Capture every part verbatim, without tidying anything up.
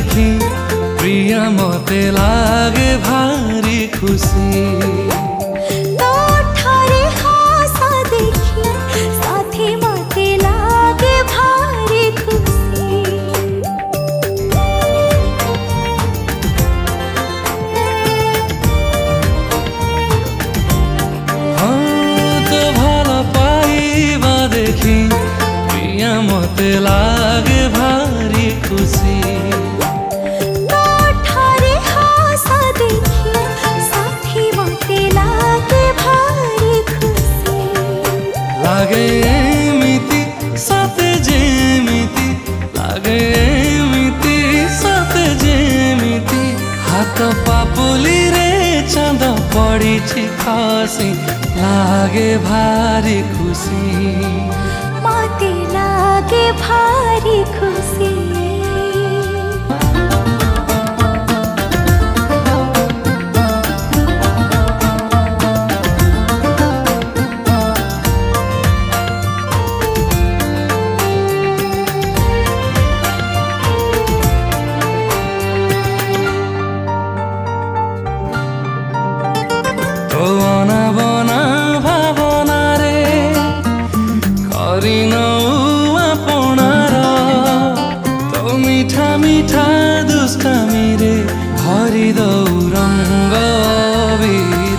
देखी प्रिया मते लागे भारी खुशी। मते लागे भारी खुशी। ठारे हासा देखी साथी मते लागे भारी खुशी। लागे एमिति साथे जेमिति लागे एमिति साथे जेमिति हाथ पापुली रे चांद पड़ीछि खसी लागे भारी खुशी। मते लागे भारी खुशी। तो अना बना भावना रे करिन मीठा मीठा दुष्टामी रे भरी दौ रंग वीर।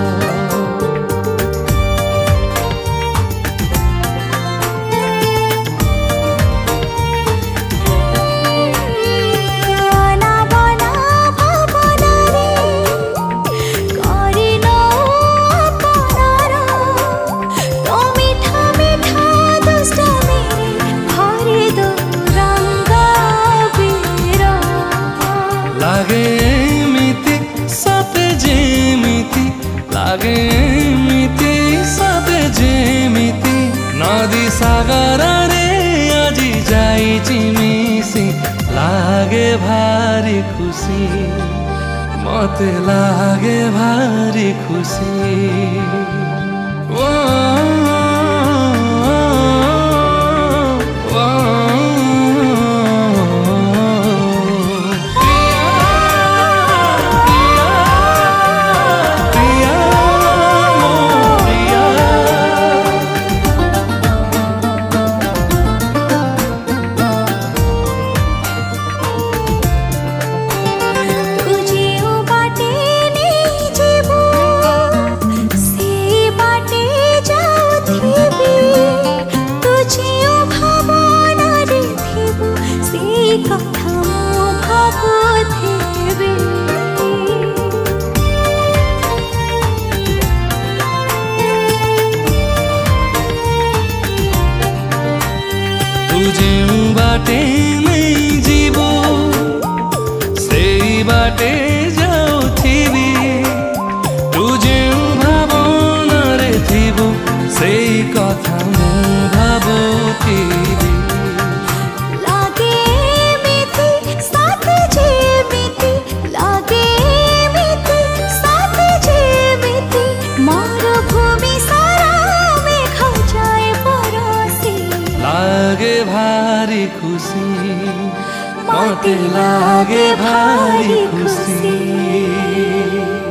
लागे एमिति साथे जेमिति लागे एमिति साथे जेमिति नदी सागर रे आजी जाइछि मिसी लागे भारी खुशी। मते लागे भारी खुशी। ओ तुझे बाटे नहीं जीवो से बाटे जाउथिबी तुझे भावना रे थिबो से कथा मु भाबुथिबी। लागे एमिति साथे जेमिति लागे एमिति साथे जेमिति मरुभूमि सारा मेघ जाए बरसी लागे भारी खुशी। मते लागे भारी खुशी।